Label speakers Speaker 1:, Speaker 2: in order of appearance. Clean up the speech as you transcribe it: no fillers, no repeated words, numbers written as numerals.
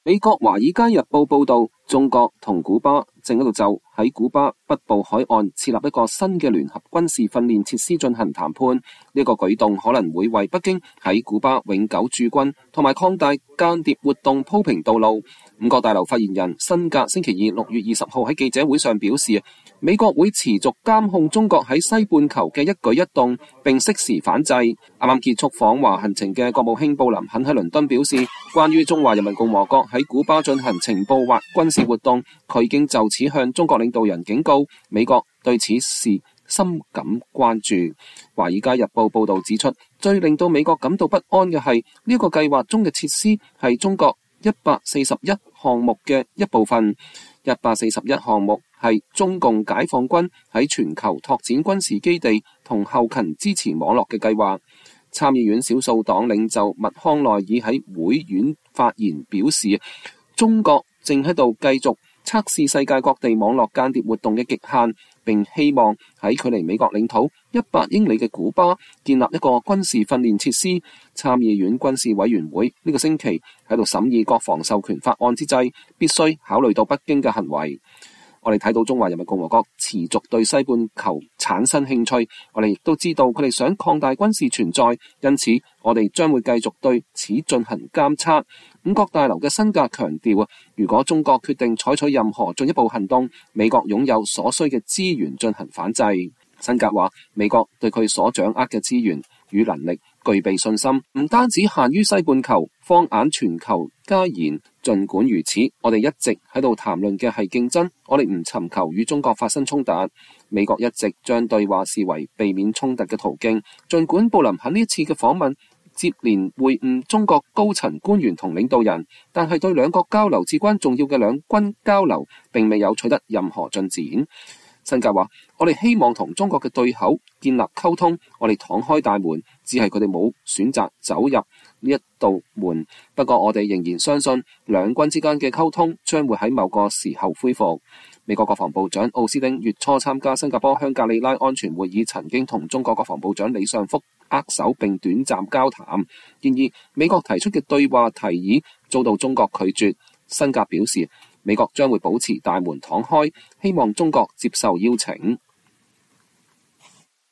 Speaker 1: 美國《華爾街日報》報道，中國同古巴正喺度就喺古巴北部海岸設立一個新嘅聯合軍事訓練設施進行談判。呢個舉動可能會為北京喺古巴永久駐軍同埋擴大間諜活動鋪平道路。五角大樓發言人辛格星期二6月20號喺記者會上表示，美國會持續監控中國喺西半球嘅一舉一動，並適時反制。啱啱結束訪華行程嘅國務卿布林肯喺倫敦表示，關於中華人民共和國喺古巴進行情報或軍事活動，佢已經就此向中國領導人警告，美國對此事深感關注。《華爾街日報》報道指出，最令到美國感到不安嘅係呢個計劃中嘅設施係中國141項目嘅一部分。141項目係中共解放軍喺全球拓展軍事基地同後勤支持網絡嘅計劃。參議院少數黨領袖麥康奈爾喺會院發言表示，中國正喺度繼續測試世界各地網絡間諜活動嘅極限，並希望喺距離美國領土100英里嘅古巴建立一個軍事訓練設施。參議院軍事委員會呢個星期喺度審議國防授權法案之際，必須考慮到北京嘅行為。我哋睇到中華人民共和國持續對西半球產生興趣，我哋亦都知道佢哋想擴大軍事存在，因此我哋將會繼續對此進行監測。五角大樓嘅辛格強調，如果中國決定採取任何進一步行動，美國擁有所需嘅資源進行反制。辛格話，美國對佢所掌握嘅資源與能力具備信心，唔單止限於西半球，放眼全球皆然。儘管如此，我哋一直喺度談論嘅係競爭，我哋唔尋求與中國發生衝突。美國一直將對話視為避免衝突嘅途徑。儘管布林肯呢一次嘅訪問接連會晤中國高層官員同領導人，但係對兩國交流至關重要嘅兩軍交流並未有取得任何進展。辛格話，我哋希望同中國嘅對口建立溝通，我哋敞開大門，只係佢哋冇選擇走入呢一道門。不過我哋仍然相信兩軍之間嘅溝通將會喺某個時候恢復。美國國防部長奧斯汀月初參加新加坡香格里拉安全會議，曾經同中國國防部長李尚福握手並短暫交談。然而美國提出嘅對話提議遭到中國拒絕。辛格表示，美國將會保持大門敞開，希望中國接受邀請。